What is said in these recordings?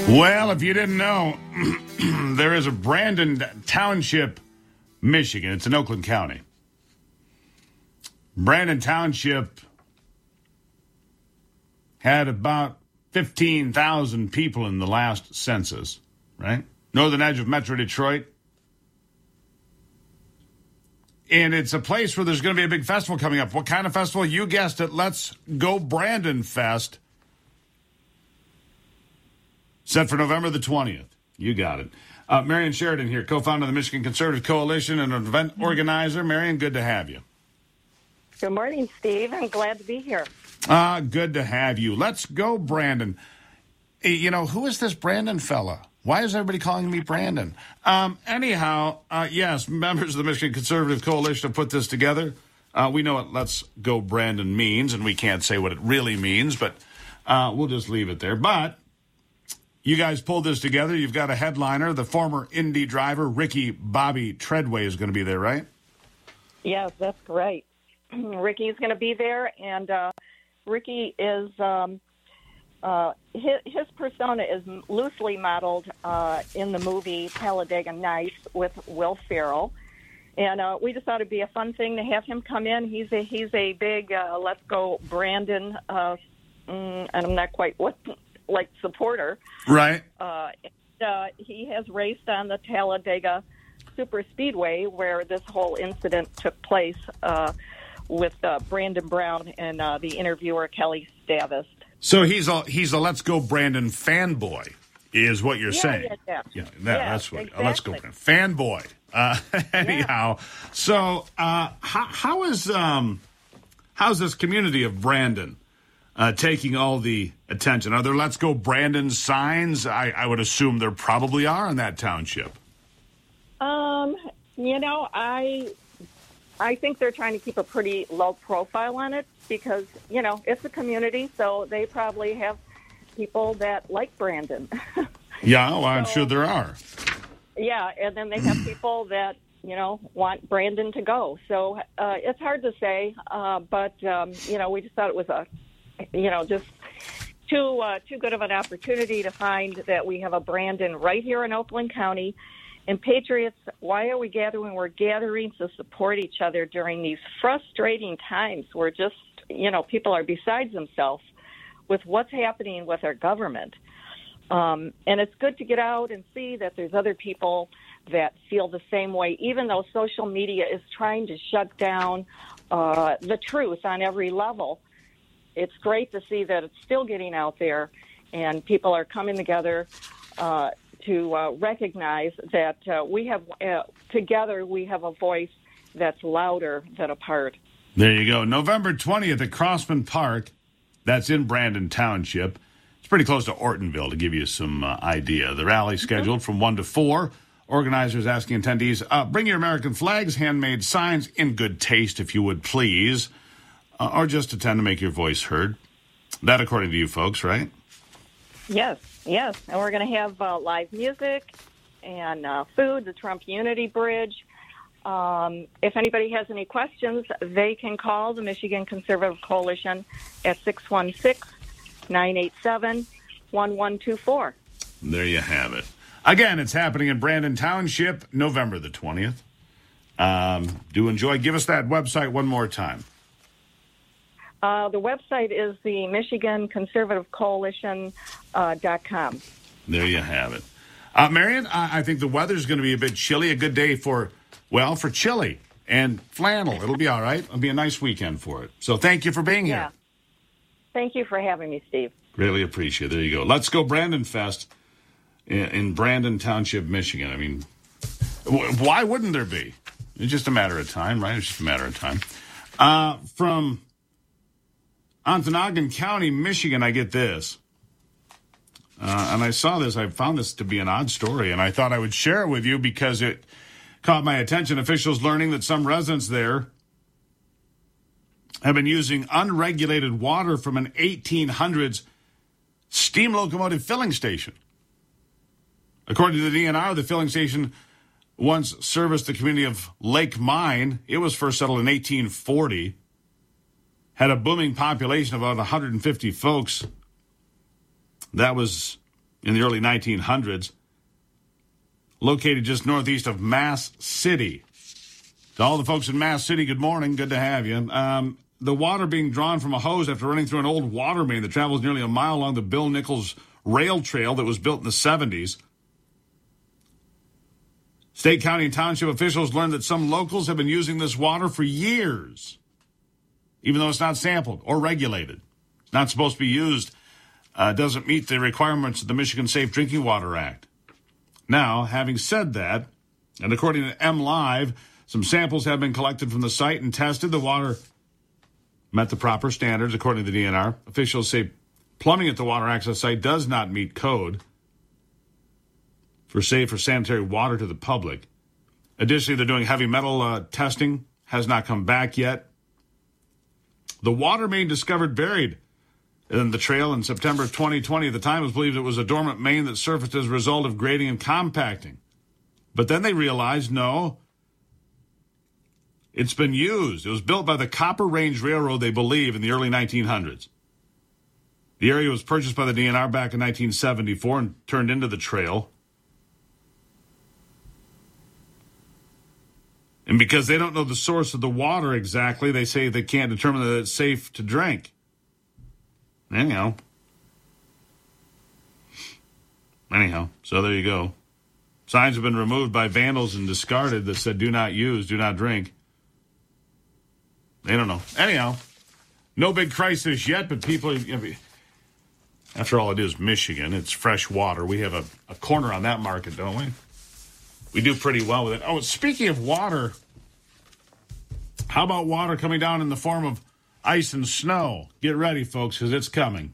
Well, if you didn't know, there is a Brandon Township, Michigan. It's in Oakland County. Brandon Township had about 15,000 people in the last census, right? Northern edge of Metro Detroit. And it's a place where there's going to be a big festival coming up. What kind of festival? You guessed it. Let's Go Brandon Fest. Set for November the 20th. You got it. Marion Sheridan here, co-founder of the Michigan Conservative Coalition and an event organizer. Marion, good to have you. Good morning, Steve. I'm glad to be here. Good to have you. Let's go, Brandon. You know, who is this Brandon fella? Why is everybody calling me Brandon? Anyhow, yes, members of the Michigan Conservative Coalition have put this together. We know what Let's Go Brandon means, and we can't say what it really means, but we'll just leave it there. But you guys pulled this together. You've got a headliner. The former Indy driver, Ricky Bobby Treadway, is going to be there, right? Yes, that's great. Ricky's going to be there, and Ricky is his persona is loosely modeled in the movie Talladega Nights with Will Ferrell, and we just thought it'd be a fun thing to have him come in. He's a big Let's Go Brandon, and I'm not quite supporter, right? He has raced on the Talladega Super Speedway where this whole incident took place with Brandon Brown and the interviewer Kelly Stavist. So he's a Let's Go Brandon fanboy, is what you're saying. That's what exactly. Let's Go Brandon fanboy. Anyhow, so how's this community of Brandon taking all the attention? Are there Let's Go Brandon signs? I would assume there probably are in that township. I think they're trying to keep a pretty low profile on it because, it's a community, so they probably have people that like Brandon. Yeah, well, I'm sure there are. Yeah, and then they have people that, want Brandon to go. So it's hard to say, but, we just thought it was just too good of an opportunity to find that we have a Brandon right here in Oakland County. And Patriots, why are we gathering? We're gathering to support each other during these frustrating times where just, people are besides themselves with what's happening with our government. And it's good to get out and see that there's other people that feel the same way, even though social media is trying to shut down the truth on every level. It's great to see that it's still getting out there and people are coming together to recognize that we have together we have a voice that's louder than apart. There you go. November 20th at Crossman Park. That's in Brandon Township. It's pretty close to Ortonville, to give you some idea. The rally scheduled from 1 to 4. Organizers asking attendees, bring your American flags, handmade signs in good taste, if you would please, or just attend to make your voice heard. That according to you folks, right? Yes. And we're going to have live music and food, the Trump Unity Bridge. If anybody has any questions, they can call the Michigan Conservative Coalition at 616-987-1124. There you have it. Again, it's happening in Brandon Township, November the 20th. Do enjoy. Give us that website one more time. The website is the Michigan Conservative Coalition.com. There you have it. Marion, I think the weather's going to be a bit chilly. A good day for chili and flannel. It'll be all right. It'll be a nice weekend for it. So thank you for being here. Thank you for having me, Steve. Really appreciate it. There you go. Let's Go Brandon Fest in Brandon Township, Michigan. I mean, why wouldn't there be? It's just a matter of time, right? It's just a matter of time. From Ontonagon County, Michigan, I get this. And I saw this. I found this to be an odd story, and I thought I would share it with you because it caught my attention. Officials learning that some residents there have been using unregulated water from an 1800s steam locomotive filling station. According to the DNR, the filling station once serviced the community of Lake Mine. It was first settled in 1840. Had a booming population of about 150 folks. That was in the early 1900s, located just northeast of Mass City. To all the folks in Mass City, good morning. Good to have you. The water being drawn from a hose after running through an old water main that travels nearly a mile along the Bill Nichols rail trail that was built in the 70s. State, county, and township officials learned that some locals have been using this water for years, even though it's not sampled or regulated. It's not supposed to be used. Doesn't meet the requirements of the Michigan Safe Drinking Water Act. Now, having said that, and according to MLive, some samples have been collected from the site and tested. The water met the proper standards, according to the DNR. Officials say plumbing at the water access site does not meet code for safe or sanitary water to the public. Additionally, they're doing heavy metal testing. Has not come back yet. The water main discovered buried in the trail in September 2020. At the time, it was believed it was a dormant main that surfaced as a result of grading and compacting. But then they realized, no, it's been used. It was built by the Copper Range Railroad, they believe, in the early 1900s. The area was purchased by the DNR back in 1974 and turned into the trail. And because they don't know the source of the water exactly, they say they can't determine that it's safe to drink. Anyhow, so there you go. Signs have been removed by vandals and discarded that said do not use, do not drink. They don't know. Anyhow, no big crisis yet, but people, after all, it is Michigan. It's fresh water. We have a corner on that market, don't we? We do pretty well with it. Oh, speaking of water, how about water coming down in the form of ice and snow? Get ready, folks, because it's coming.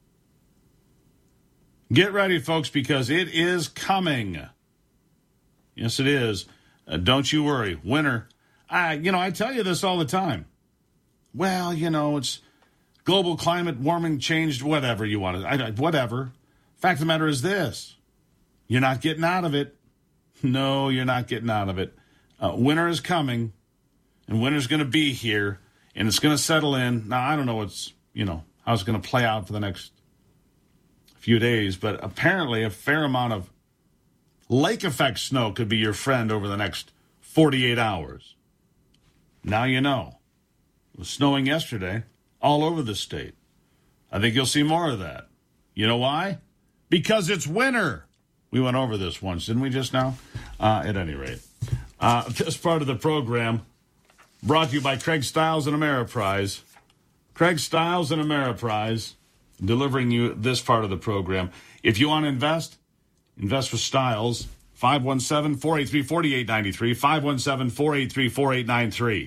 Get ready, folks, because it is coming. Yes, it is. Don't you worry. Winter. I tell you this all the time. Well, it's global climate warming changed, whatever you want to, whatever. Fact of the matter is this. You're not getting out of it. No, you're not getting out of it. Winter is coming, and winter's going to be here, and it's going to settle in. Now, I don't know how it's going to play out for the next few days, but apparently a fair amount of lake effect snow could be your friend over the next 48 hours. Now you know. It was snowing yesterday all over the state. I think you'll see more of that. You know why? Because it's winter. We went over this once, didn't we, just now? At any rate. This part of the program brought to you by Craig Stiles and Ameriprise. Craig Stiles and Ameriprise delivering you this part of the program. If you want to invest with Stiles, 517-483-4893, 517-483-4893.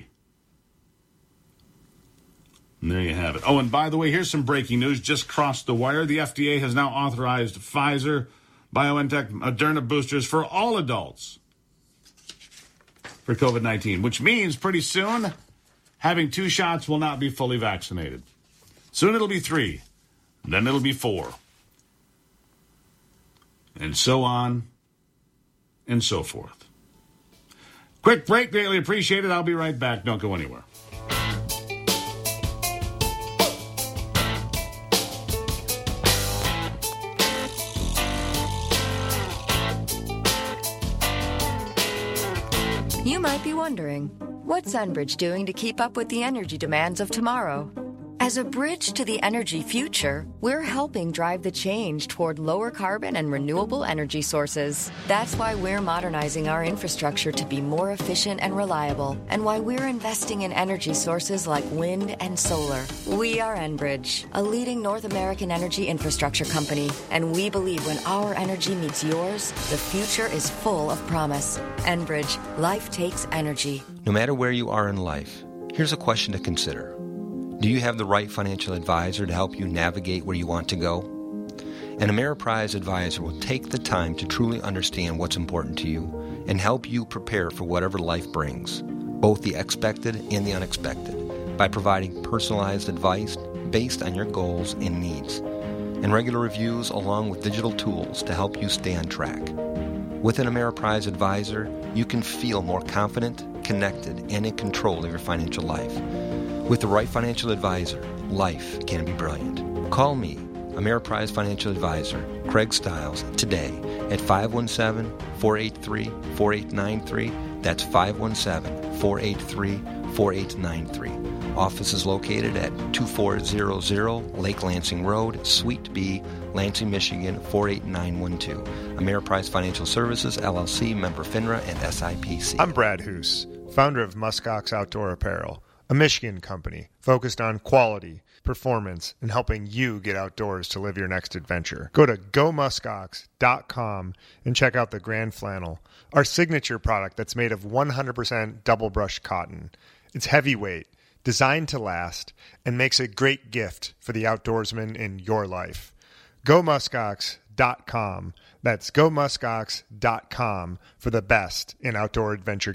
And there you have it. Oh, and by the way, here's some breaking news. Just crossed the wire. The FDA has now authorized Pfizer, BioNTech, Moderna boosters for all adults for COVID-19, which means pretty soon having 2 shots will not be fully vaccinated. Soon it'll be 3, then it'll be 4, and so on and so forth. Quick break, greatly appreciated. I'll be right back. Don't go anywhere. You might be wondering, what's Enbridge doing to keep up with the energy demands of tomorrow? As a bridge to the energy future, we're helping drive the change toward lower carbon and renewable energy sources. That's why we're modernizing our infrastructure to be more efficient and reliable, and why we're investing in energy sources like wind and solar. We are Enbridge, a leading North American energy infrastructure company, and we believe when our energy meets yours, the future is full of promise. Enbridge, life takes energy. No matter where you are in life, here's a question to consider. Do you have the right financial advisor to help you navigate where you want to go? An Ameriprise advisor will take the time to truly understand what's important to you and help you prepare for whatever life brings, both the expected and the unexpected, by providing personalized advice based on your goals and needs, and regular reviews along with digital tools to help you stay on track. With an Ameriprise advisor, you can feel more confident, connected, and in control of your financial life. With the right financial advisor, life can be brilliant. Call me Ameriprise Financial Advisor Craig Stiles today at 517-483-4893. That's 517-483-4893. Office is located at 2400 Lake Lansing Road, Suite B, Lansing, Michigan 48912. Ameriprise Financial Services, LLC, member FINRA and SIPC. I'm Brad Hoos, founder of Muskox Outdoor Apparel, a Michigan company focused on quality, performance, and helping you get outdoors to live your next adventure. Go to gomuskox.com and check out the Grand Flannel, our signature product that's made of 100% double-brush cotton. It's heavyweight, designed to last, and makes a great gift for the outdoorsman in your life. GoMuskox.com. That's GoMuskox.com for the best in outdoor adventure